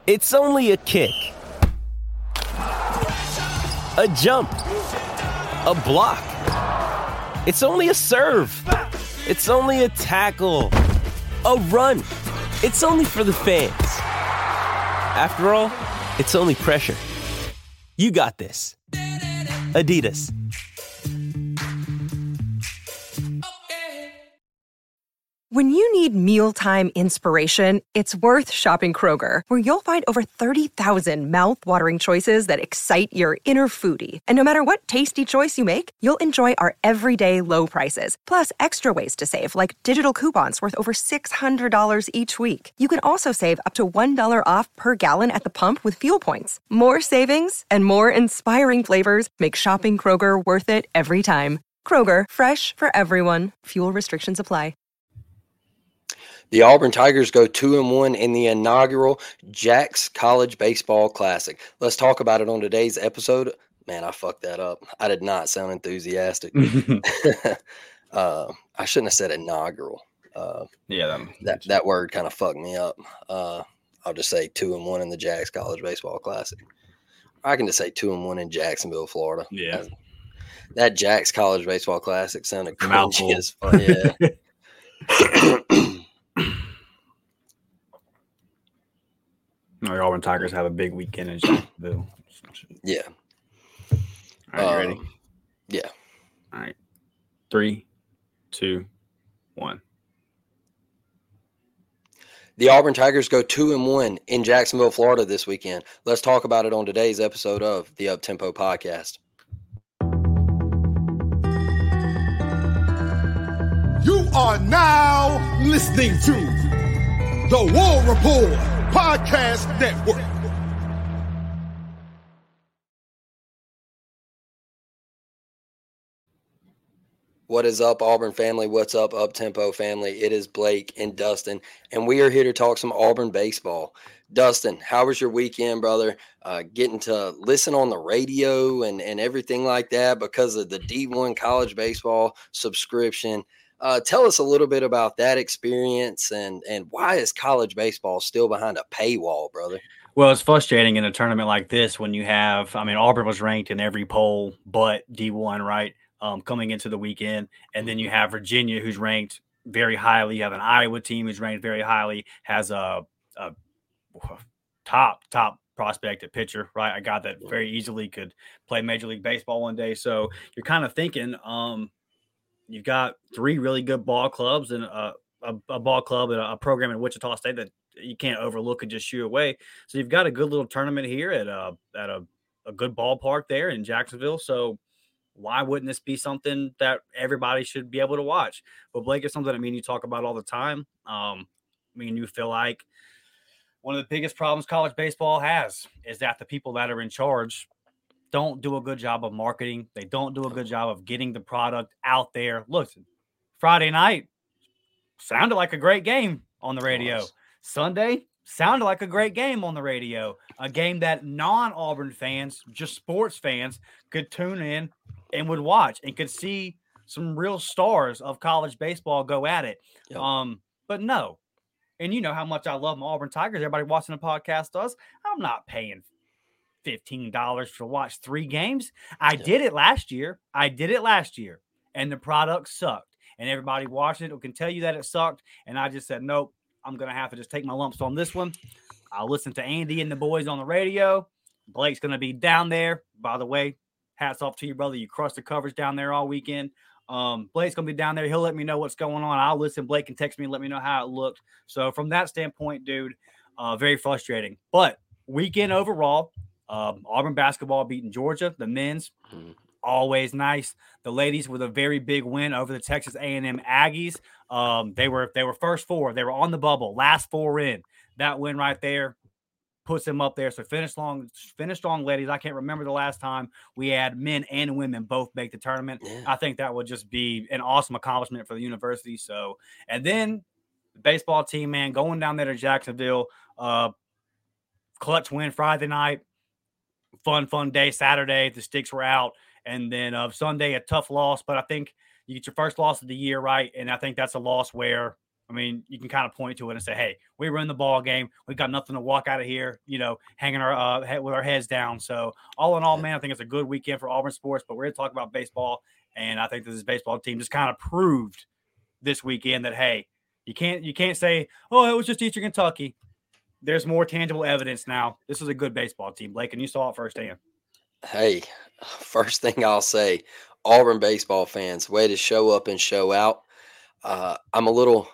It's only a kick, a jump, a block. It's only a serve. It's only a tackle, a run. It's only for the fans. After all, it's only pressure. You got this. Adidas. When you need mealtime inspiration, it's worth shopping Kroger, where you'll find over 30,000 mouth-watering choices that excite your inner foodie. And no matter what tasty choice you make, you'll enjoy our everyday low prices, plus extra ways to save, like digital coupons worth over $600 each week. You can also save up to $1 off per gallon at the pump with fuel points. More savings and more inspiring flavors make shopping Kroger worth it every time. Kroger, fresh for everyone. Fuel restrictions apply. The Auburn Tigers go 2-1 in the inaugural Jax College Baseball Classic. Let's talk about it on today's episode. Man, I fucked that up. I did not sound enthusiastic. I shouldn't have said inaugural. That word kind of fucked me up. I'll just say 2-1 in the Jax College Baseball Classic. I can just say 2-1 in Jacksonville, Florida. Yeah. That Jax College Baseball Classic sounded cringy as fuck. Yeah. The Auburn Tigers have a big weekend in Jacksonville. Yeah. All right, you ready? Yeah. All right. 3, 2, 1. The Auburn Tigers go 2-1 in Jacksonville, Florida this weekend. Let's talk about it on today's episode of the Uptempo Podcast. You are now listening to the War Report Podcast Network. What is up, Auburn family? What's up, Uptempo family? It is Blake and Dustin, and we are here to talk some Auburn baseball. Dustin, how was your weekend, brother? Getting to listen on the radio and everything like that because of the D1 college baseball subscription. Tell us a little bit about that experience and why is college baseball still behind a paywall, brother? Well, it's frustrating in a tournament like this when you have, Auburn was ranked in every poll but D1, right? Coming into the weekend. And then you have Virginia, who's ranked very highly. You have an Iowa team who's ranked very highly, has a top prospect at pitcher, right? A guy that very easily could play Major League Baseball one day. So you're kind of thinking, you've got 3 really good ball clubs and a ball club and a program in Wichita State that you can't overlook and just shoo away. So you've got a good little tournament here at a good ballpark there in Jacksonville. So why wouldn't this be something that everybody should be able to watch? But Blake, it's something you talk about all the time. You feel like one of the biggest problems college baseball has is that the people that are in charge don't do a good job of marketing. They don't do a good job of getting the product out there. Look, Friday night sounded like a great game on the radio. Sunday sounded like a great game on the radio. A game that non-Auburn fans, just sports fans, could tune in and would watch and could see some real stars of college baseball go at it. Yep. But no. And you know how much I love my Auburn Tigers. Everybody watching the podcast does. I'm not paying $15 to watch 3 games. I did it last year. And the product sucked. And everybody watching it can tell you that it sucked. And I just said, nope, I'm going to have to just take my lumps on this one. I'll listen to Andy and the boys on the radio. Blake's going to be down there. By the way, hats off to you, brother. You crushed the coverage down there all weekend. Blake's going to be down there. He'll let me know what's going on. I'll listen. Blake can text me and let me know how it looked. So from that standpoint, dude, very frustrating. But weekend overall, Auburn basketball beating Georgia, the men's, always nice. The ladies with a very big win over the Texas A&M Aggies. They were first 4. They were on the bubble, last 4 in. That win right there puts them up there. So finish strong, ladies. I can't remember the last time we had men and women both make the tournament. Yeah. I think that would just be an awesome accomplishment for the university. So, and then the baseball team, man, going down there to Jacksonville, clutch win Friday night, fun day Saturday. The sticks were out. And then Sunday, a tough loss. But I think you get your first loss of the year, right? And I think that's a loss where I mean, you can kind of point to it and say, hey, we were in the ball game. We got nothing to walk out of here, hanging our head with our heads down. So all in all, man, I think it's a good weekend for Auburn sports, but we're going to talk about baseball. And I think this baseball team just kind of proved this weekend that, hey, you can't say, oh, it was just Eastern Kentucky. There's more tangible evidence now. This is a good baseball team, Blake, and you saw it firsthand. Hey, first thing I'll say, Auburn baseball fans, way to show up and show out. I'm a little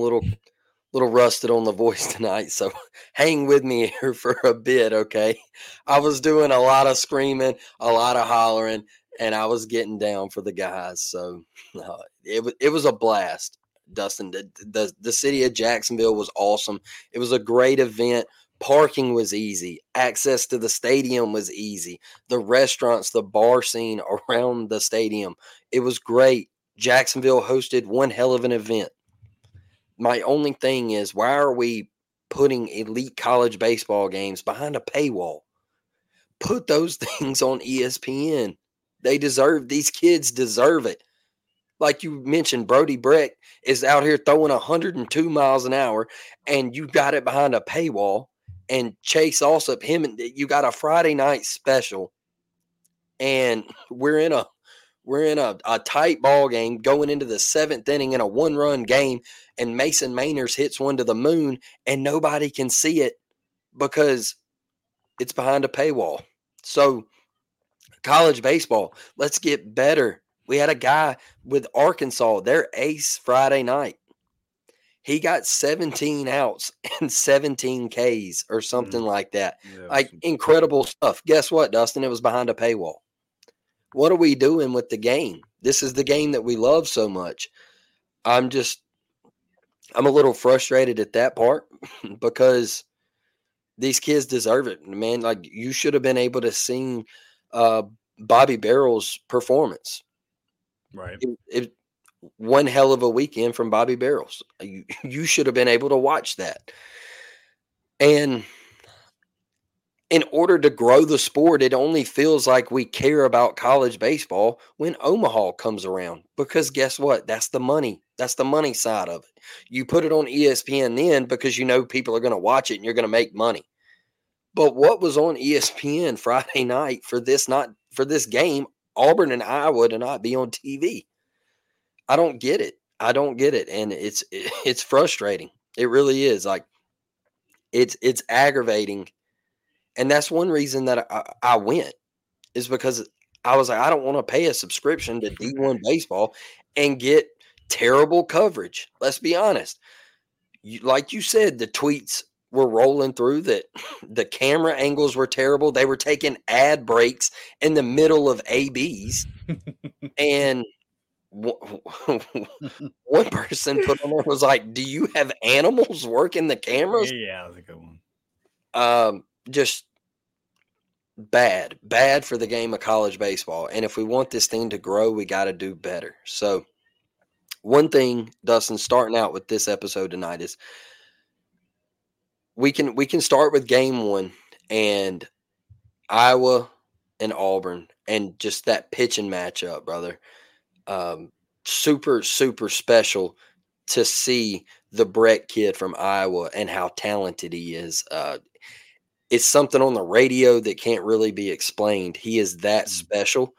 rusted on the voice tonight, so hang with me here for a bit, okay? I was doing a lot of screaming, a lot of hollering, and I was getting down for the guys. So it was a blast, Dustin. The city of Jacksonville was awesome. It was a great event. Parking was easy. Access to the stadium was easy. The restaurants, the bar scene around the stadium, it was great. Jacksonville hosted one hell of an event. My only thing is, why are we putting elite college baseball games behind a paywall? Put those things on ESPN. These kids deserve it. Like you mentioned, Brody Brecht is out here throwing 102 miles an hour, and you got it behind a paywall. And Chase Allsup, you got a Friday night special, and we're in a tight ball game going into the seventh inning in a one-run game, and Mason Mainers hits one to the moon, and nobody can see it because it's behind a paywall. So college baseball, let's get better. We had a guy with Arkansas, their ace Friday night. He got 17 outs and 17 Ks or something like that. Like, incredible stuff. Guess what, Dustin? It was behind a paywall. What are we doing with the game? This is the game that we love so much. I'm a little frustrated at that part because these kids deserve it, man. Like, you should have been able to see Bobby Barrel's performance. Right. One hell of a weekend from Bobby Barrels. You should have been able to watch that. And in order to grow the sport, it only feels like we care about college baseball when Omaha comes around. Because guess what? That's the money. That's the money side of it. You put it on ESPN then because you know people are going to watch it and you're going to make money. But what was on ESPN Friday night for this game, Auburn and Iowa to not be on TV? I don't get it. And it's frustrating. It really is. Like, it's aggravating. And that's one reason that I went, is because I was like, I don't want to pay a subscription to D1 baseball and get terrible coverage. Let's be honest. Like you said, the tweets were rolling through that the camera angles were terrible. They were taking ad breaks in the middle of ABs. And one person put on there was like, do you have animals working the cameras? Yeah, that was a good one. Just bad for the game of college baseball. And if we want this thing to grow, we got to do better. So one thing, Dustin, starting out with this episode tonight is we can start with game one and Iowa and Auburn and just that pitching matchup, brother. Super, super special to see the Brecht kid from Iowa and how talented he is. It's something on the radio that can't really be explained. He is that special.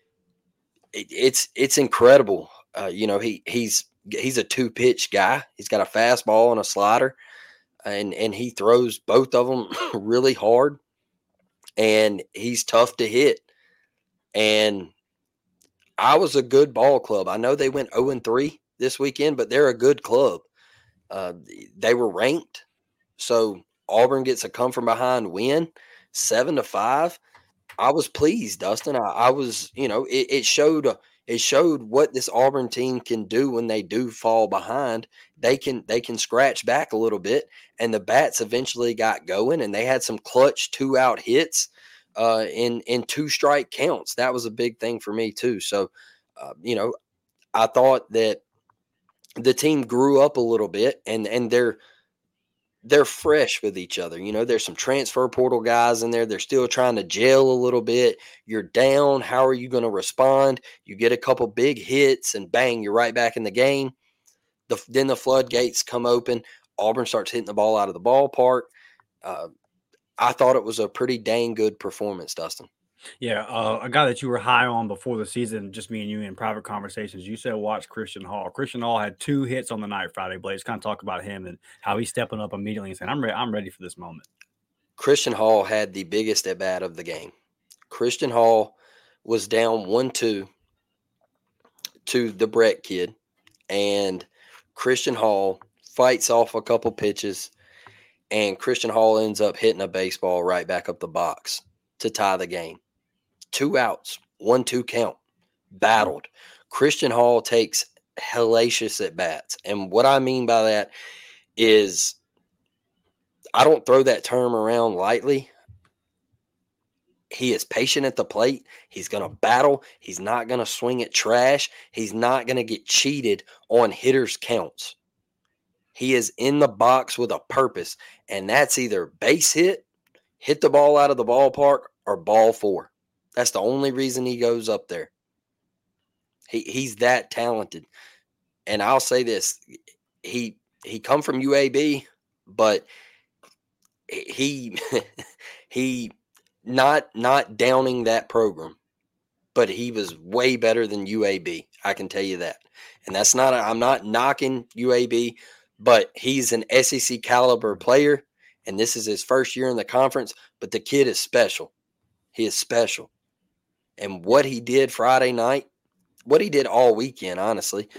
It's incredible. He's a two-pitch guy. He's got a fastball and a slider, and he throws both of them really hard, and he's tough to hit. And I was a good ball club. I know they went 0-3 this weekend, but they're a good club. They were ranked. So Auburn gets a come from behind win, 7-5. I was pleased, Dustin. I was, it showed what this Auburn team can do when they do fall behind. They can scratch back a little bit, and the bats eventually got going, and they had some clutch 2-out hits. In 2-strike counts. That was a big thing for me too. So, I thought that the team grew up a little bit and they're fresh with each other. There's some transfer portal guys in there. They're still trying to gel a little bit. You're down. How are you going to respond? You get a couple big hits and bang, you're right back in the game. Then the floodgates come open. Auburn starts hitting the ball out of the ballpark. I thought it was a pretty dang good performance, Dustin. Yeah, a guy that you were high on before the season, just me and you in private conversations, you said watch Christian Hall. Christian Hall had 2 hits on the night Friday. Blaze, kind of talk about him and how he's stepping up immediately and saying, I'm ready for this moment. Christian Hall had the biggest at bat of the game. Christian Hall was down 1-2 to the Brett kid, and Christian Hall fights off a couple pitches, and Christian Hall ends up hitting a baseball right back up the box to tie the game. 2 outs, 1-2 count, battled. Christian Hall takes hellacious at bats. And what I mean by that is I don't throw that term around lightly. He is patient at the plate. He's going to battle. He's not going to swing at trash. He's not going to get cheated on hitters' counts. He is in the box with a purpose, and that's either base hit the ball out of the ballpark, or ball 4. That's the only reason he goes up there. He's that talented. And I'll say this, he come from UAB, but he not downing that program, but he was way better than UAB. I can tell you that. And that's not I'm not knocking UAB, but he's an SEC caliber player, and this is his first year in the conference, but the kid is special. He is special. And what he did Friday night, what he did all weekend, honestly,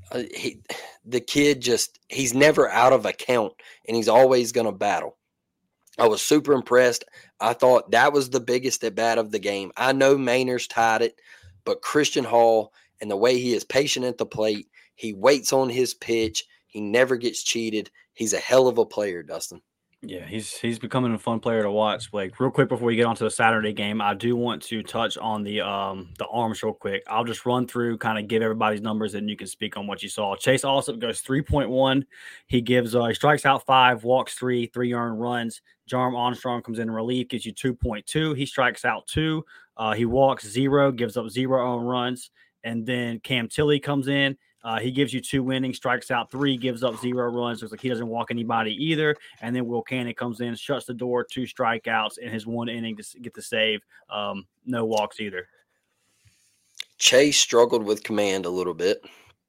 the kid he's never out of a count, and he's always going to battle. I was super impressed. I thought that was the biggest at bat of the game. I know Mainers tied it, but Christian Hall and the way he is patient at the plate, he waits on his pitch, he never gets cheated. He's a hell of a player, Dustin. Yeah, he's becoming a fun player to watch, Blake. Real quick before we get on to the Saturday game, I do want to touch on the arms real quick. I'll just run through, kind of give everybody's numbers, and you can speak on what you saw. Chase Allsup goes 3.1. He gives he strikes out 5, walks 3 earned runs. Jarm Armstrong comes in relief, gives you 2.2. He strikes out 2. He walks 0, gives up 0 earned runs. And then Cam Tilley comes in. He gives you 2 innings, strikes out 3, gives up 0 runs. Looks like he doesn't walk anybody either. And then Will Cannon comes in, shuts the door, 2 strikeouts in his 1 inning to get the save. No walks either. Chase struggled with command a little bit.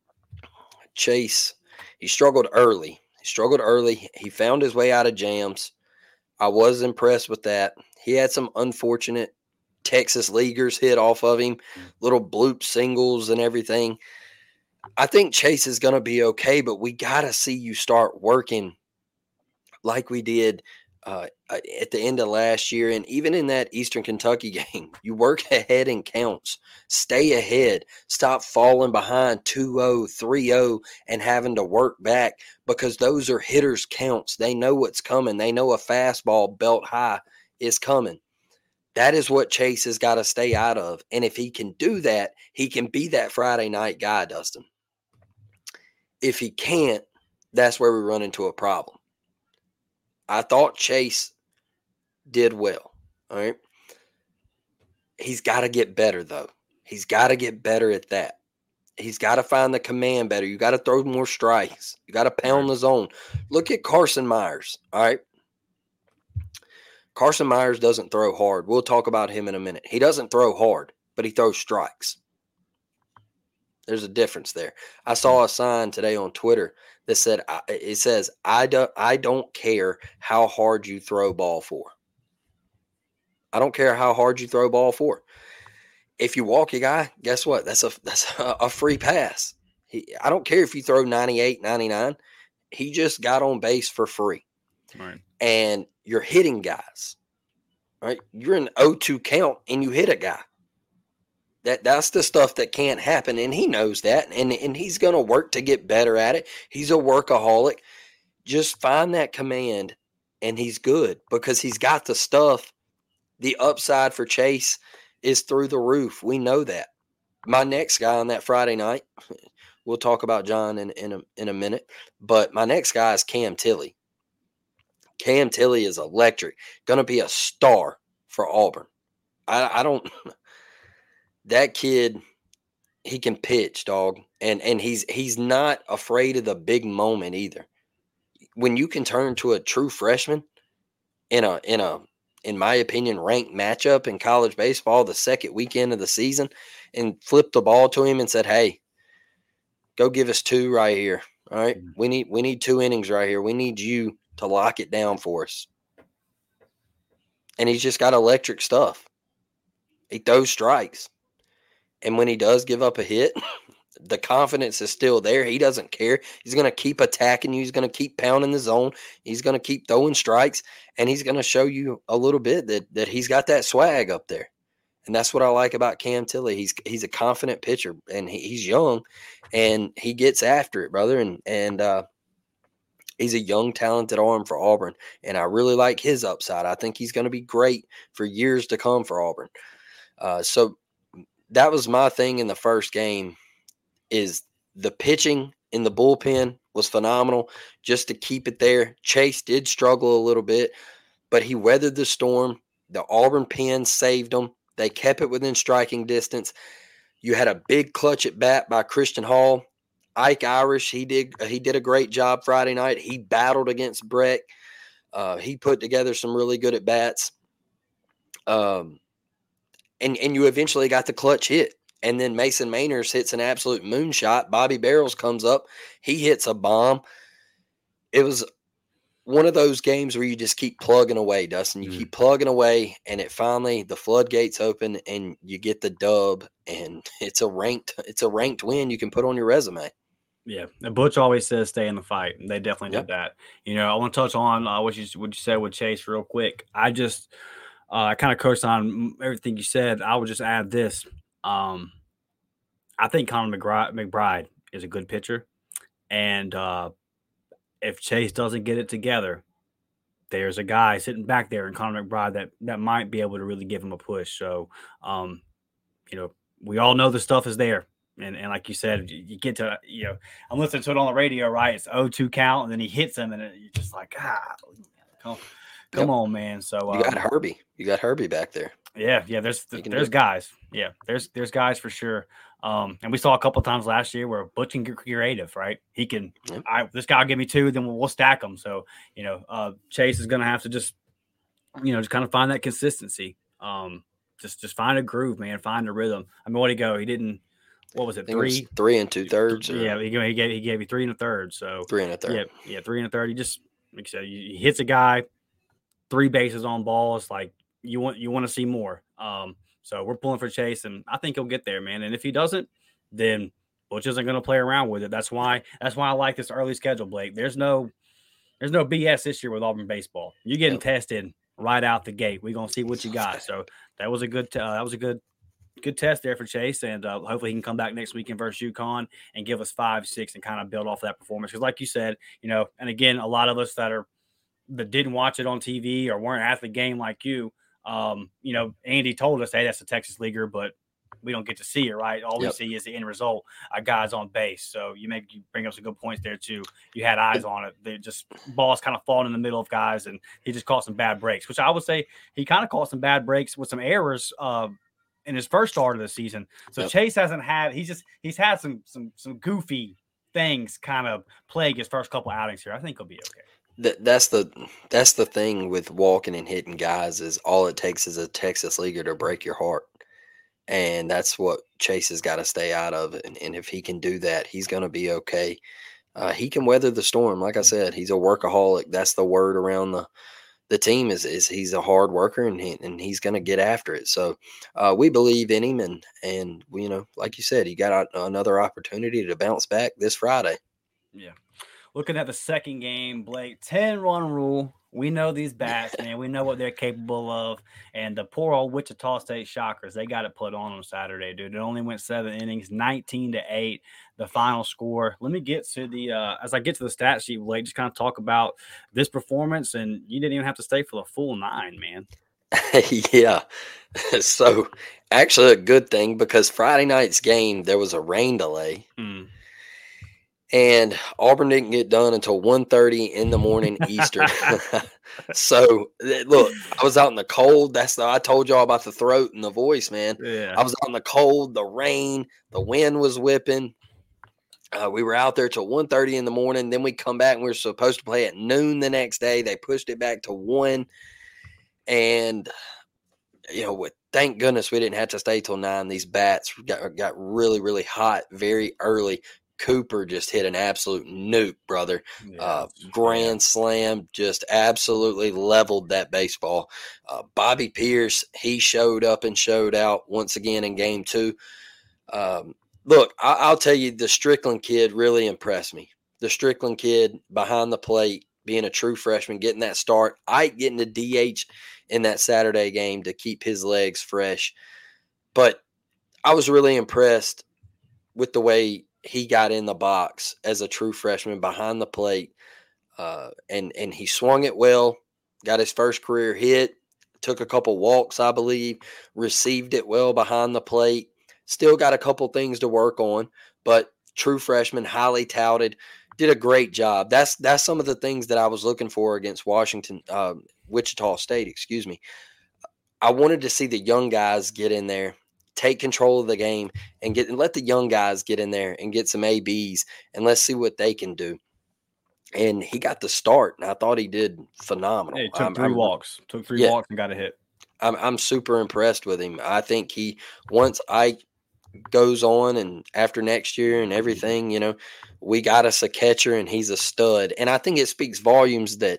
Chase, he struggled early. He found his way out of jams. I was impressed with that. He had some unfortunate Texas leaguers hit off of him, little bloop singles and everything. I think Chase is going to be okay, but we got to see you start working like we did at the end of last year. And even in that Eastern Kentucky game, you work ahead in counts. Stay ahead. Stop falling behind 2-0, 3-0, and having to work back, because those are hitters' counts. They know what's coming. They know a fastball belt high is coming. That is what Chase has got to stay out of. And if he can do that, he can be that Friday night guy, Dustin. If he can't, that's where we run into a problem. I thought Chase did well. All right. He's got to get better, though. He's got to get better at that. He's got to find the command better. You got to throw more strikes. You got to pound the zone. Look at Carson Myers. All right. Carson Myers doesn't throw hard. We'll talk about him in a minute. He doesn't throw hard, but he throws strikes. There's a difference there. I saw a sign today on Twitter that said, it says, I don't care how hard you throw ball 4. I don't care how hard you throw ball 4. If you walk your guy, guess what? That's a free pass. I don't care if you throw 98, 99. He just got on base for free. Right. And you're hitting guys. Right? You're in 0-2 count and you hit a guy. That's the stuff that can't happen, and he knows that, and he's going to work to get better at it. He's a workaholic. Just find that command, and he's good because he's got the stuff. The upside for Chase is through the roof. We know that. My next guy on that Friday night, we'll talk about John in a minute, but my next guy is Cam Tilley. Cam Tilley is electric, going to be a star for Auburn. I don't – that kid he can pitch, dog, and he's not afraid of the big moment either. When you can turn to a true freshman in my opinion, ranked matchup in college baseball the second weekend of the season and flip the ball to him and said, "Hey, go give us 2 right here. All right. We need 2 innings right here. We need you to lock it down for us." And he's just got electric stuff. He throws strikes. And when he does give up a hit, the confidence is still there. He doesn't care. He's going to keep attacking you. He's going to keep pounding the zone. He's going to keep throwing strikes. And he's going to show you a little bit that he's got that swag up there. And that's what I like about Cam Tilley. He's a confident pitcher, and he's young, and he gets after it, brother. And he's a young, talented arm for Auburn, and I really like his upside. I think he's going to be great for years to come for Auburn. So that was my thing in the first game. Is the pitching in the bullpen was phenomenal just to keep it there. Chase did struggle a little bit, but he weathered the storm. The Auburn pen saved them. They kept it within striking distance. You had a big clutch at bat by Christian Hall. Ike Irish, he did a great job Friday night. He battled against Breck. He put together some really good at bats. And you eventually got the clutch hit. And then Mason Mainers hits an absolute moonshot. Bobby Barrels comes up. He hits a bomb. It was one of those games where you just keep plugging away, Dustin. You keep plugging away, and it finally, the floodgates open, and you get the dub, and it's a ranked win you can put on your resume. Yeah, and Butch always says stay in the fight, and they definitely did that. You know, I want to touch on what you said with Chase real quick. I just I kind of coached on everything you said. I would just add this. I think Connor McBride is a good pitcher, and if Chase doesn't get it together, there's a guy sitting back there in Connor McBride that might be able to really give him a push. So, you know, we all know the stuff is there. And like you said, you get to, you know, I'm listening to it on the radio, right? It's 0-2 count, and then he hits him, and you're just like, come on, man. So you got Herbie. You got Herbie back there. Yeah. There's guys. Yeah, there's guys for sure. And we saw a couple of times last year where Butch can get creative, right? He can. This guy will give me 2, then we'll stack them. So you know, Chase is going to have to just kind of find that consistency. Just find a groove, man. Find a rhythm. I mean, what'd he go? He didn't. What was it? 3 2/3. Yeah, he gave you 3 1/3. So 3 1/3. Yeah, 3 1/3. He just, like I said, he hits a guy, 3 bases on balls. Like you want to see more. So we're pulling for Chase, and I think he'll get there, man. And if he doesn't, then Butch isn't going to play around with it. That's why I like this early schedule, Blake. There's no BS this year with Auburn baseball. You're getting tested right out the gate. We're going to see what you got. So that was a good test there for Chase, and hopefully he can come back next weekend versus UConn and give us 5-6 and kind of build off that performance. Because like you said, you know, and again, a lot of us that didn't watch it on TV or weren't at the game like you, you know, Andy told us, hey, that's a Texas leaguer, but we don't get to see it, right? All we see is the end result, guys on base. So you bring up some good points there too. You had eyes on it. They just balls kind of falling in the middle of guys, and he just caught some bad breaks, which I would say he kind of caught some bad breaks with some errors in his first start of the season. So Chase hasn't had, he's had some goofy things kind of plague his first couple outings here. I think he'll be okay. That's the thing with walking and hitting guys is all it takes is a Texas leaguer to break your heart. And that's what Chase has got to stay out of. And if he can do that, he's going to be okay. He can weather the storm. Like I said, he's a workaholic. That's the word around the team is he's a hard worker, and he's going to get after it. So we believe in him. And you know, like you said, he got another opportunity to bounce back this Friday. Yeah. Looking at the second game, Blake, 10-run rule. We know these bats, man. We know what they're capable of. And the poor old Wichita State Shockers, they got it put on Saturday, dude. It only went 7 innings, 19-8, the final score. Let me get to as I get to the stat sheet, Blake, just kind of talk about this performance. And you didn't even have to stay for the full 9, man. Yeah. So actually a good thing, because Friday night's game, there was a rain delay. And Auburn didn't get done until 1:30 in the morning Eastern. So look, I was out in the cold. I told y'all about the throat and the voice, man. Yeah. I was out in the cold, the rain, the wind was whipping. We were out there till 1:30 in the morning. Then we come back and we were supposed to play at noon the next day. They pushed it back to 1. And, thank goodness we didn't have to stay till 9. These bats got really, really hot very early. Cooper just hit an absolute nuke, brother. Grand slam, just absolutely leveled that baseball. Bobby Pierce, he showed up and showed out once again in game 2. Look, I'll tell you, the Strickland kid really impressed me. The Strickland kid behind the plate, being a true freshman, getting that start. Ike getting the DH in that Saturday game to keep his legs fresh. But I was really impressed with the way he got in the box as a true freshman behind the plate. And he swung it well, got his first career hit, took a couple walks, I believe, received it well behind the plate. Still got a couple things to work on, but true freshman, highly touted, did a great job. That's some of the things that I was looking for against Wichita State, excuse me. I wanted to see the young guys get in there, take control of the game, and let the young guys get in there and get some ABs, and let's see what they can do. And he got the start, and I thought he did phenomenal. He took three walks. Took three walks and got a hit. I'm super impressed with him. I think once Ike goes on and after next year and everything, we got us a catcher and he's a stud. And I think it speaks volumes that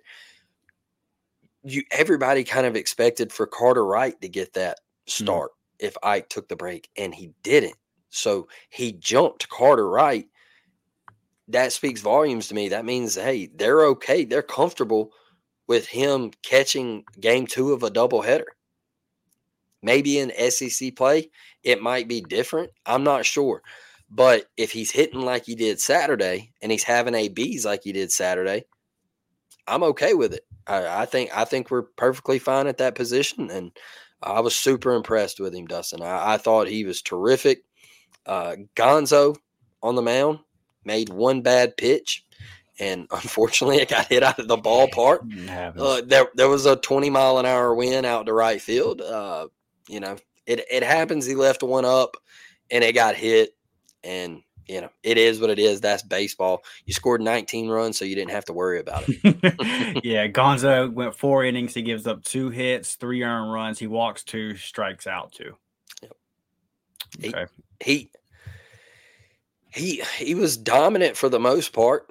everybody kind of expected for Carter Wright to get that start if Ike took the break, and he didn't. So he jumped Carter Wright. That speaks volumes to me. That means, hey, they're okay. They're comfortable with him catching game 2 of a doubleheader. Maybe in SEC play, it might be different. I'm not sure. But if he's hitting like he did Saturday and he's having ABs like he did Saturday, I'm okay with it. I think we're perfectly fine at that position, and I was super impressed with him, Dustin. I thought he was terrific. Gonzo on the mound made one bad pitch, and unfortunately it got hit out of the ballpark. There was a 20-mile-an-hour wind out to right field. It happens. He left one up, and it got hit, and it is what it is. That's baseball. You scored 19 runs, so you didn't have to worry about it. Yeah, Gonzo went 4 innings. He gives up 2 hits, 3 earned runs. He walks 2, strikes out 2. Yep. Okay. He was dominant for the most part.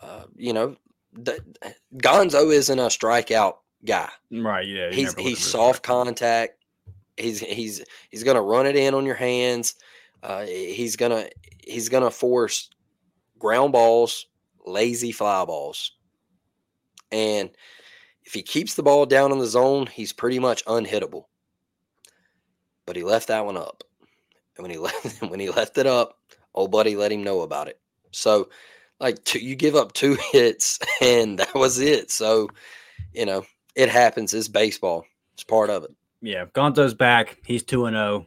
Gonzo isn't a strikeout guy. Right, yeah. He's soft contact. He's gonna run it in on your hands. He's gonna force ground balls, lazy fly balls. And if he keeps the ball down in the zone, he's pretty much unhittable. But he left that one up. And when he left it up, old buddy let him know about it. So you give up 2 hits and that was it. So, it happens. It's baseball. It's part of it. Yeah. Gonzo's back. He's 2-0.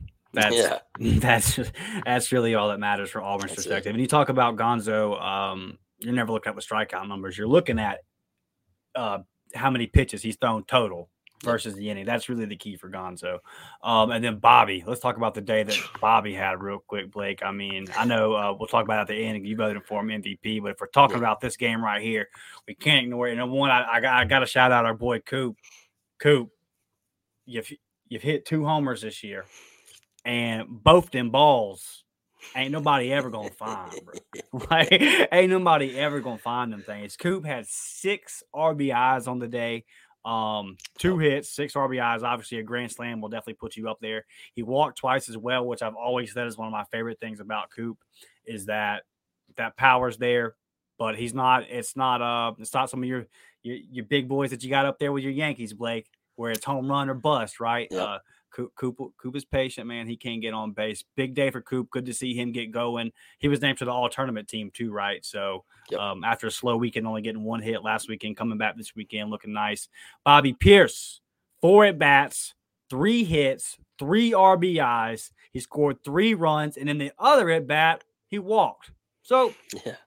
That's really all that matters for Auburn's perspective. And you talk about Gonzo, you're never looking at the strikeout numbers. You're looking at how many pitches he's thrown total versus the inning. That's really the key for Gonzo. And then Bobby. Let's talk about the day that Bobby had real quick, Blake. I mean, I know we'll talk about it at the end. You voted for him MVP, but if we're talking about this game right here, we can't ignore it. And one, I got to shout out our boy Coop. Coop, you've hit 2 homers this year. And both them balls ain't nobody ever going to find, bro. Ain't nobody ever going to find them things. Coop had 6 RBIs on the day, 2 hits, 6 RBIs. Obviously, a grand slam will definitely put you up there. He walked twice as well, which I've always said is one of my favorite things about Coop, is that power's there, but it's not some of your big boys that you got up there with your Yankees, Blake, where it's home run or bust, right? Yep. Coop is patient, man. He can't get on base. Big day for Coop. Good to see him get going. He was named to the all-tournament team too, right? So after a slow weekend, only getting 1 hit last weekend, coming back this weekend, looking nice. Bobby Pierce, 4 at-bats, 3 hits, 3 RBIs. He scored 3 runs, and in the other at-bat, he walked. So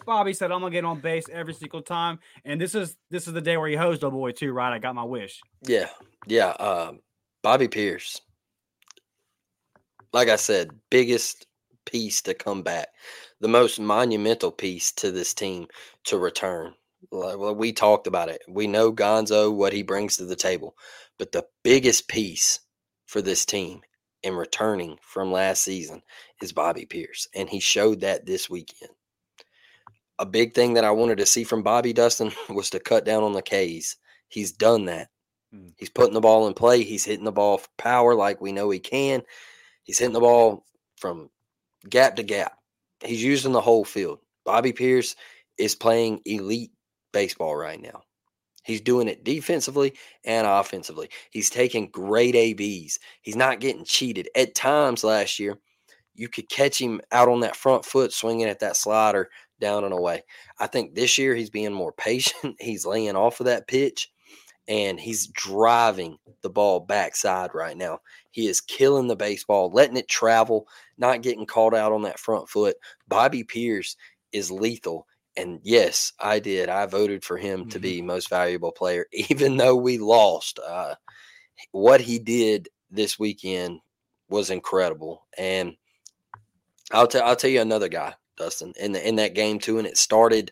Bobby said, I'm going to get on base every single time. And this is the day where he hosed a boy too, right? I got my wish. Yeah. Bobby Pierce. Like I said, biggest piece to come back. The most monumental piece to this team to return. Well, we talked about it. We know Gonzo, what he brings to the table. But the biggest piece for this team in returning from last season is Bobby Pierce. And he showed that this weekend. A big thing that I wanted to see from Bobby, Dustin, was to cut down on the Ks. He's done that. He's putting the ball in play. He's hitting the ball for power like we know he can. He's hitting the ball from gap to gap. He's using the whole field. Bobby Pierce is playing elite baseball right now. He's doing it defensively and offensively. He's taking great ABs. He's not getting cheated. At times last year, you could catch him out on that front foot swinging at that slider down and away. I think this year he's being more patient. He's laying off of that pitch, and he's driving the ball backside right now. He is killing the baseball, letting it travel, not getting caught out on that front foot. Bobby Pierce is lethal. And yes, I did. I voted for him to be most valuable player, even though we lost. What he did this weekend was incredible. And I'll tell you another guy, Dustin, in that game too. And it started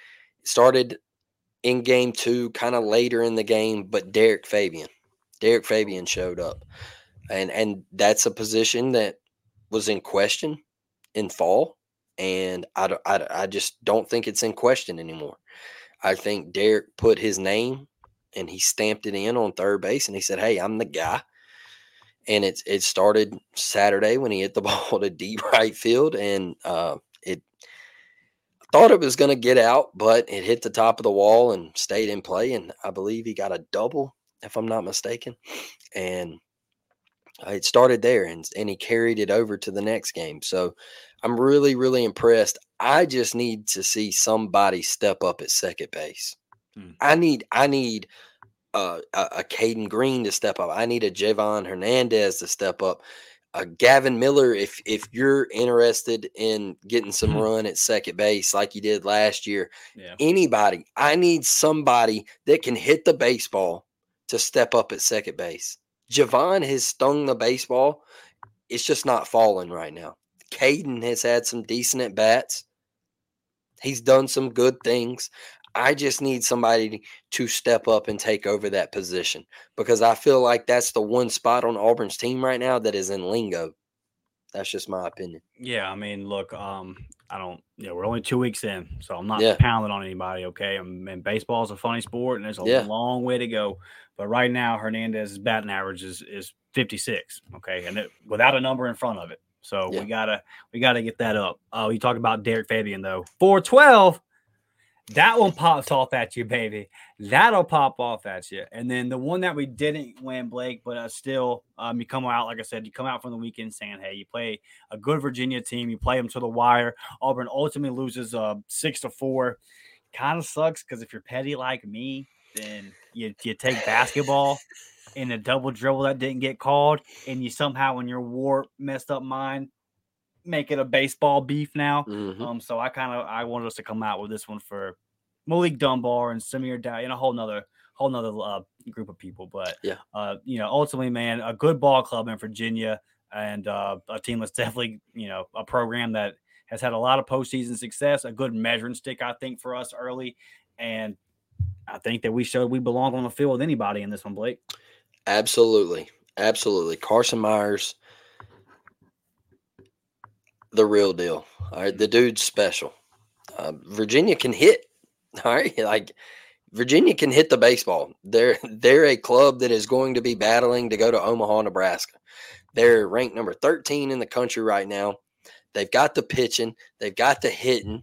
in game 2, kind of later in the game, but Derek Fabian showed up. And that's a position that was in question in fall. And I just don't think it's in question anymore. I think Derek put his name and he stamped it in on third base, and he said, hey, I'm the guy. And it started Saturday when he hit the ball to deep right field, and I thought it was going to get out, but it hit the top of the wall and stayed in play. And I believe he got a double, if I'm not mistaken. And it started there, and he carried it over to the next game. So I'm really, really impressed. I just need to see somebody step up at second base. I need a Caden Green to step up. I need a Javon Hernandez to step up. Gavin Miller, if you're interested in getting some run at second base like you did last year, anybody. I need somebody that can hit the baseball to step up at second base. Javon has stung the baseball. It's just not falling right now. Caden has had some decent at-bats. He's done some good things. I just need somebody to step up and take over that position, because I feel like that's the one spot on Auburn's team right now that is in lingo. That's just my opinion. Yeah, I mean, look, we're only 2 weeks in, so I'm not pounding on anybody, okay? And baseball is a funny sport, and there's a long way to go. But right now, Hernandez's batting average is 56, okay, and without a number in front of it. So we gotta get that up. Oh, you talk about Derek Fabian though, 412. That one pops off at you, baby. That'll pop off at you. And then the one that we didn't win, Blake, but still, you come out, like I said, you come out from the weekend saying, hey, you play a good Virginia team. You play them to the wire. Auburn ultimately loses 6-4. Kind of sucks because if you're petty like me, then you take basketball in a double dribble that didn't get called, and you somehow in your warped, messed up mind make it a baseball beef now. So I wanted us to come out with this one for Malik Dunbar and Samir Dowd and a whole nother group of people. But ultimately, man, a good ball club in Virginia, and a team that's definitely, a program that has had a lot of postseason success, a good measuring stick, I think, for us early. And I think that we showed we belong on the field with anybody in this one, Blake. Absolutely. Carson Myers, the real deal. All right, the dude's special. Virginia can hit. All right, like Virginia can hit the baseball. They're a club that is going to be battling to go to Omaha, Nebraska. They're ranked number 13 in the country right now. They've got the pitching. They've got the hitting.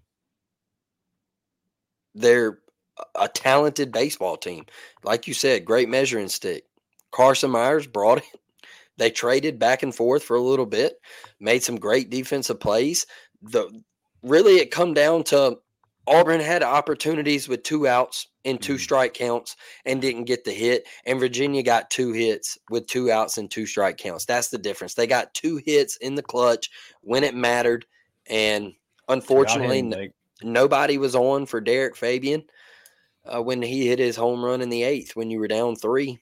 They're a talented baseball team. Like you said, great measuring stick. Carson Myers brought it. They traded back and forth for a little bit, made some great defensive plays. Really, it come down to Auburn had opportunities with 2 outs and 2 strike counts and didn't get the hit, and Virginia got 2 hits with 2 outs and 2 strike counts. That's the difference. They got 2 hits in the clutch when it mattered, and unfortunately, nobody was on for Derek Fabian when he hit his home run in the 8th when you were down 3.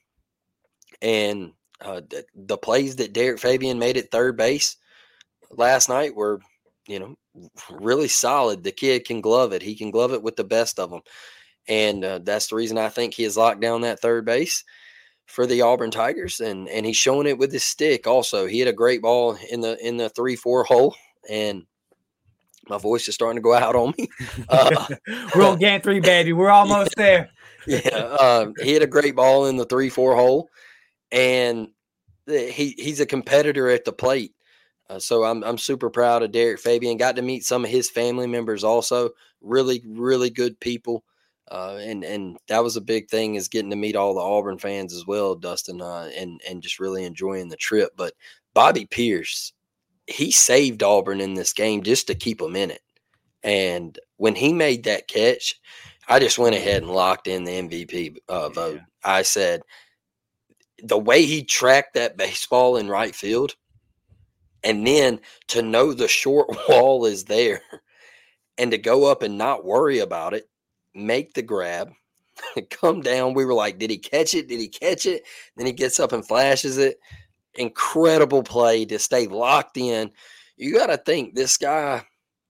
And the plays that Derek Fabian made at third base last night were, really solid. The kid can glove it. He can glove it with the best of them. And that's the reason I think he has locked down that third base for the Auburn Tigers. And he's showing it with his stick also. He hit a great ball in the 3-4 hole. And my voice is starting to go out on me. We're on game 3, baby. We're almost there. Yeah. He hit a great ball in the 3-4 hole. And he's a competitor at the plate. So I'm super proud of Derek Fabian. Got to meet some of his family members also. Really, really good people. And that was a big thing, is getting to meet all the Auburn fans as well, Dustin, and just really enjoying the trip. But Bobby Pierce, he saved Auburn in this game just to keep them in it. And when he made that catch, I just went ahead and locked in the MVP vote. I said, the way he tracked that baseball in right field, and then to know the short wall is there and to go up and not worry about it, make the grab, come down. We were like, did he catch it? Did he catch it? Then he gets up and flashes it. Incredible play to stay locked in. You got to think, this guy,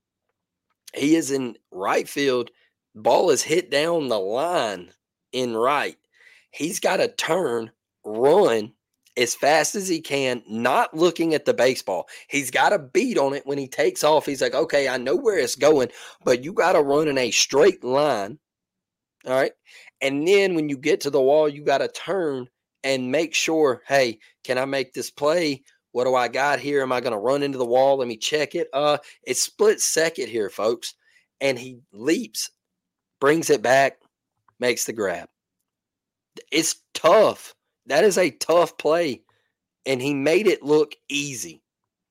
he is in right field. Ball is hit down the line in right. He's got to turn, run as fast as he can, not looking at the baseball. He's got a beat on it when he takes off. He's like, okay, I know where it's going, but you got to run in a straight line. All right. And then when you get to the wall, you got to turn and make sure, hey, can I make this play? What do I got here? Am I going to run into the wall? Let me check it. It's split second here, folks. And he leaps, brings it back, makes the grab. It's tough. That is a tough play. And he made it look easy.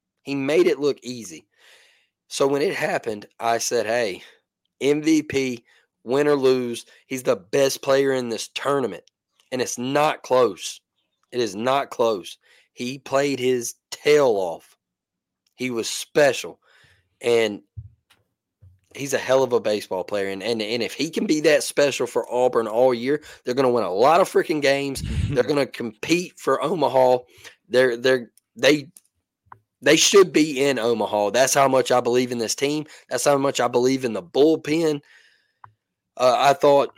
So when it happened, I said, hey, MVP, win or lose, he's the best player in this tournament. And it's not close. It is not close. He played his tail off. He was special. And he's a hell of a baseball player. And if he can be that special for Auburn all year, they're going to win a lot of freaking games. They're going to compete for Omaha. They should be in Omaha. That's how much I believe in this team. That's how much I believe in the bullpen. I thought,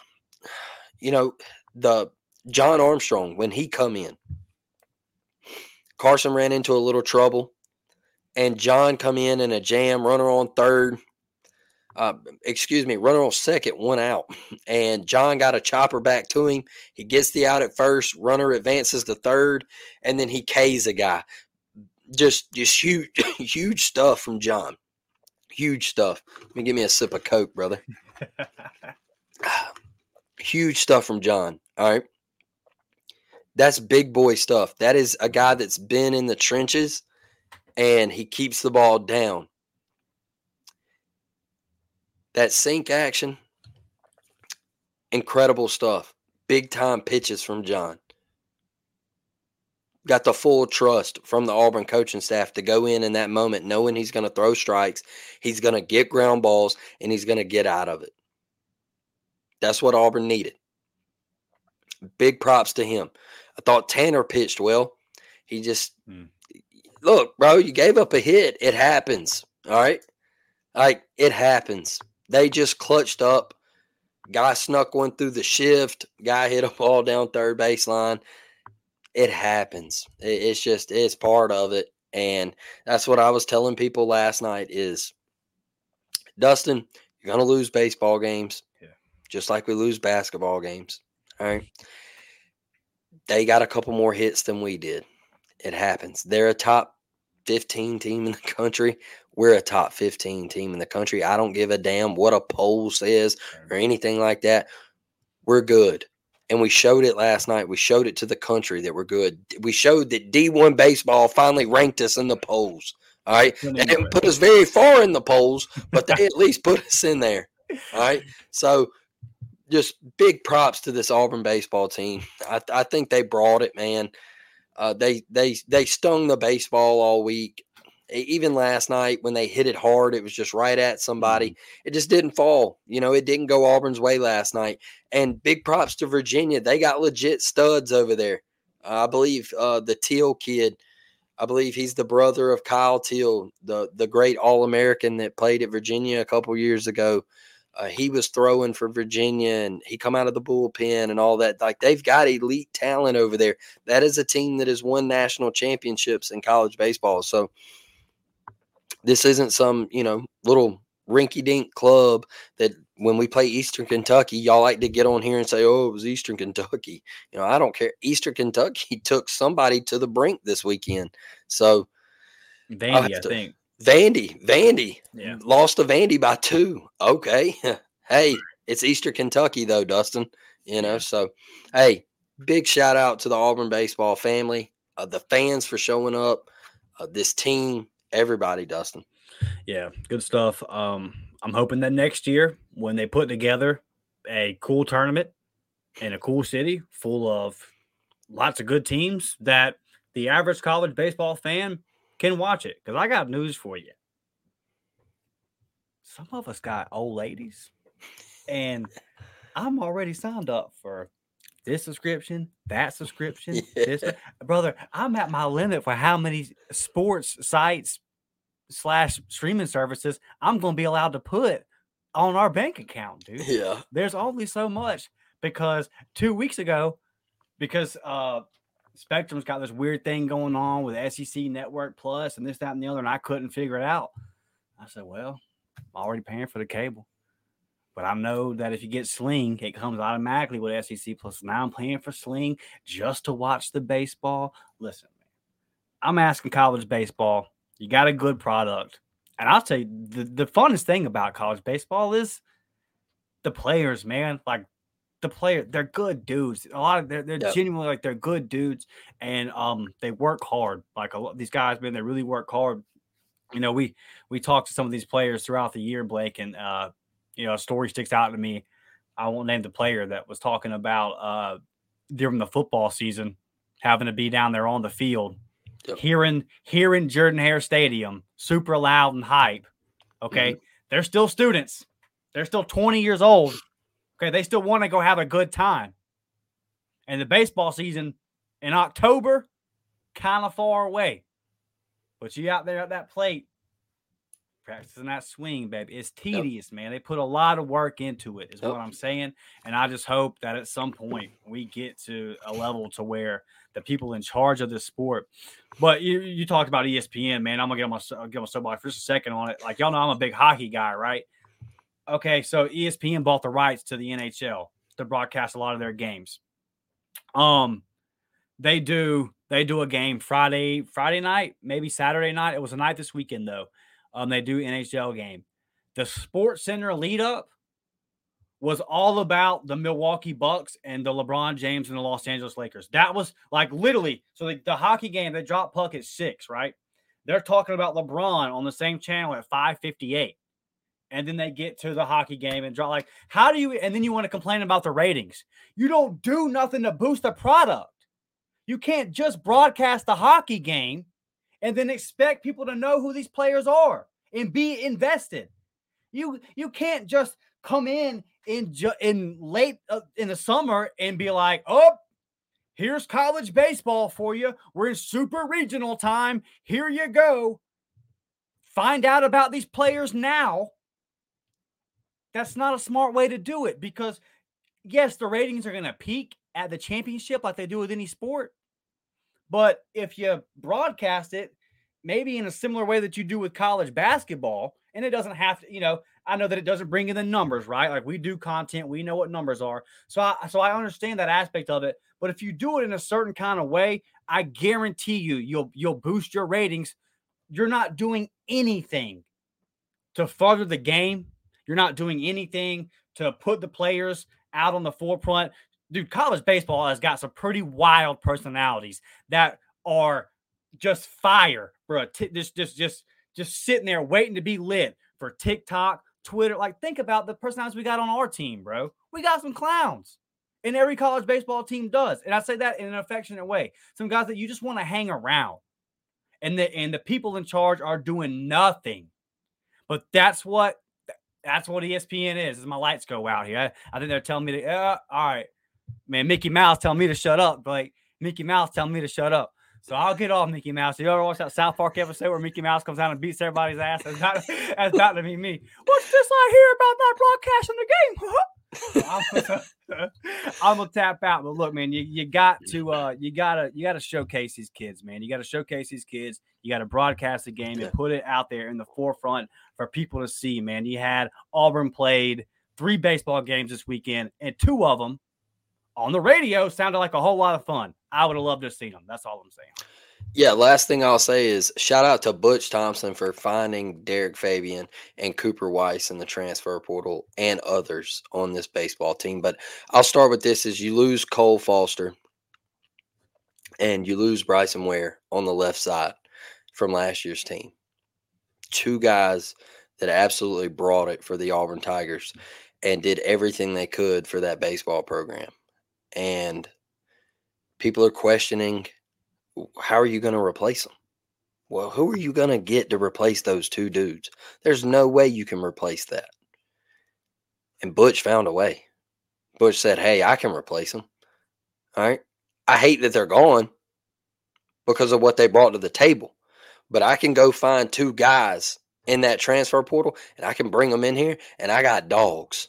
the John Armstrong, when he come in, Carson ran into a little trouble, and John come in a jam, runner on third. Runner on second, 1 out. And John got a chopper back to him. He gets the out at first. Runner advances to third, and then he K's a guy. Just huge stuff from John. Huge stuff. Let me give me a sip of Coke, brother. Huge stuff from John. All right. That's big boy stuff. That is a guy that's been in the trenches, and he keeps the ball down. That sink action, incredible stuff. Big time pitches from John. Got the full trust from the Auburn coaching staff to go in that moment knowing he's going to throw strikes, he's going to get ground balls, and he's going to get out of it. That's what Auburn needed. Big props to him. I thought Tanner pitched well. He just, look, bro, you gave up a hit. It happens, all right? Like, it happens. They just clutched up. Guy snuck one through the shift. Guy hit a ball down third baseline. It happens. It's part of it. And that's what I was telling people last night is, Dustin, you're going to lose baseball games. Yeah. Just like we lose basketball games. All right. They got a couple more hits than we did. It happens. They're a top 15 team in the country. We're a top 15 team in the country. I don't give a damn what a poll says or anything like that. We're good. And we showed it last night. We showed it to the country that we're good. We showed that D1 baseball finally ranked us in the polls. All right. They didn't put us very far in the polls, but they at least put us in there. All right. So just big props to this Auburn baseball team. I think they brought it, man. They stung the baseball all week. Even last night when they hit it hard, it was just right at somebody. It just didn't fall. It didn't go Auburn's way last night. And big props to Virginia. They got legit studs over there. I believe the Teal kid, I believe he's the brother of Kyle Teal, the great All-American that played at Virginia a couple years ago. He was throwing for Virginia, and he come out of the bullpen and all that. Like, they've got elite talent over there. That is a team that has won national championships in college baseball. So this isn't some, little rinky-dink club that when we play Eastern Kentucky, y'all like to get on here and say, oh, it was Eastern Kentucky. I don't care. Eastern Kentucky took somebody to the brink this weekend. So Vandy, I think. Vandy. Yeah. Lost to Vandy by 2. Okay. Hey, it's Eastern Kentucky, though, Dustin. So, hey, big shout out to the Auburn baseball family, the fans for showing up, this team, everybody, Dustin. Yeah, good stuff. I'm hoping that next year when they put together a cool tournament in a cool city full of lots of good teams, that the average college baseball fan can watch it. Because I got news for you. Some of us got old ladies, and I'm already signed up for this subscription, that subscription. Yeah. Brother, I'm at my limit for how many sports sites / streaming services I'm going to be allowed to put on our bank account, dude. Yeah. There's only so much, because 2 weeks ago, because Spectrum's got this weird thing going on with SEC Network Plus and this, that, and the other, and I couldn't figure it out. I said, well, I'm already paying for the cable. But I know that if you get Sling, it comes automatically with SEC Plus. Now I'm paying for Sling just to watch the baseball. Listen, man, I'm asking college baseball. You got a good product. And I'll tell you, the funnest thing about college baseball is the players, man. Like, the player, they're good dudes. A lot of they're genuinely, like, they're good dudes, and they work hard. Like, a lot of these guys, man, they really work hard. We talked to some of these players throughout the year, Blake, and a story sticks out to me. I won't name the player that was talking about during the football season having to be down there on the field. Yep. Hearing Jordan-Hare Stadium super loud and hype. Okay. Mm-hmm. They're still students. They're still 20 years old. Okay. They still want to go have a good time. And the baseball season in October, kind of far away. But you out there at that plate, practicing that swing, baby. It's tedious, man. They put a lot of work into it, is what I'm saying. And I just hope that at some point we get to a level to where the people in charge of this sport. But you talked about ESPN, man. I'm gonna get on my soapbox for just a second on it. Like, y'all know I'm a big hockey guy, right? Okay, so ESPN bought the rights to the NHL to broadcast a lot of their games. They do a game Friday night, maybe Saturday night. It was a night this weekend though. They do NHL game. The Sports Center lead up was all about the Milwaukee Bucks and the LeBron James and the Los Angeles Lakers. That was like literally, so the hockey game, they drop puck at 6, right? They're talking about LeBron on the same channel at 5:58. And then they get to the hockey game and draw, like, how do you, and then you want to complain about the ratings. You don't do nothing to boost the product. You can't just broadcast the hockey game and then expect people to know who these players are and be invested. You can't just come in late in the summer and be like, oh, here's college baseball for you. We're in super regional time. Here you go. Find out about these players now. That's not a smart way to do it, because yes, the ratings are going to peak at the championship like they do with any sport. But if you broadcast it, maybe in a similar way that you do with college basketball, and it doesn't have to, I know that it doesn't bring in the numbers, right? Like, we do content, we know what numbers are. So I understand that aspect of it. But if you do it in a certain kind of way, I guarantee you'll boost your ratings. You're not doing anything to further the game. You're not doing anything to put the players out on the forefront. Dude, college baseball has got some pretty wild personalities that are just fire, bro. Just sitting there waiting to be lit for TikTok, Twitter. Like, think about the personalities we got on our team, bro. We got some clowns, and every college baseball team does. And I say that in an affectionate way. Some guys that you just want to hang around. and the people in charge are doing nothing. But that's what ESPN is my lights go out here. I think they're telling me to, all right, man, Mickey Mouse telling me to shut up. Like, Mickey Mouse telling me to shut up. So I'll get off Mickey Mouse. You ever watch that South Park episode where Mickey Mouse comes out and beats everybody's ass? That's about to be me. What's this I hear about not broadcasting the game? I'm gonna tap out. But look, man, you gotta showcase these kids, man. You gotta showcase these kids. You gotta broadcast the game and put it out there in the forefront for people to see, man. You had Auburn played 3 baseball games this weekend, and 2 of them on the radio sounded like a whole lot of fun. I would have loved to have seen them. That's all I'm saying. Yeah, last thing I'll say is shout out to Butch Thompson for finding Derek Fabian and Cooper Weiss in the transfer portal and others on this baseball team. But I'll start with this: is you lose Cole Foster and you lose Bryson Ware on the left side from last year's team. 2 guys that absolutely brought it for the Auburn Tigers and did everything they could for that baseball program. And people are questioning, how are you going to replace them? Well, who are you going to get to replace those 2 dudes? There's no way you can replace that. And Butch found a way. Butch said, hey, I can replace them. All right. I hate that they're gone because of what they brought to the table. But I can go find 2 guys in that transfer portal and I can bring them in here and I got dogs.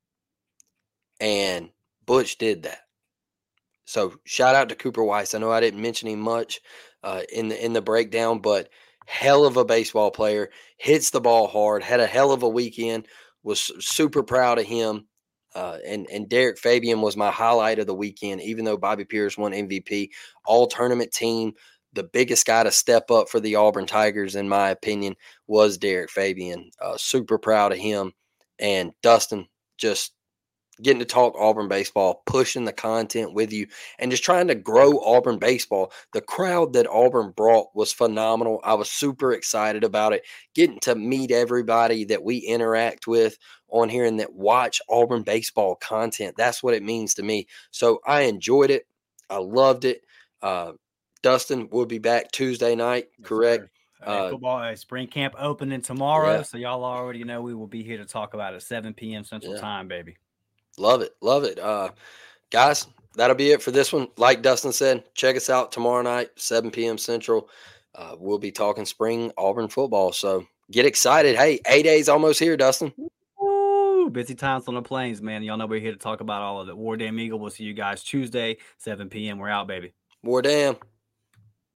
And Butch did that. So shout out to Cooper Weiss. I know I didn't mention him much in the breakdown, but hell of a baseball player, hits the ball hard, had a hell of a weekend, was super proud of him. And Derek Fabian was my highlight of the weekend, even though Bobby Pierce won MVP. All tournament team, the biggest guy to step up for the Auburn Tigers, in my opinion, was Derek Fabian. Super proud of him. And Dustin, just getting to talk Auburn baseball, pushing the content with you, and just trying to grow Auburn baseball. The crowd that Auburn brought was phenomenal. I was super excited about it. Getting to meet everybody that we interact with on here and that watch Auburn baseball content. That's what it means to me. So I enjoyed it. I loved it. Dustin will be back Tuesday night, correct? Football spring camp opening tomorrow. So y'all already know we will be here to talk about it at 7 p.m. Central Time, baby. Love it. Love it. Guys, that'll be it for this one. Like Dustin said, check us out tomorrow night, 7 p.m. Central. We'll be talking spring Auburn football. So get excited. Hey, A-Day's almost here, Dustin. Woo, busy times on the plains, man. Y'all know we're here to talk about all of it. War Damn Eagle. We'll see you guys Tuesday, 7 p.m. We're out, baby. War Damn.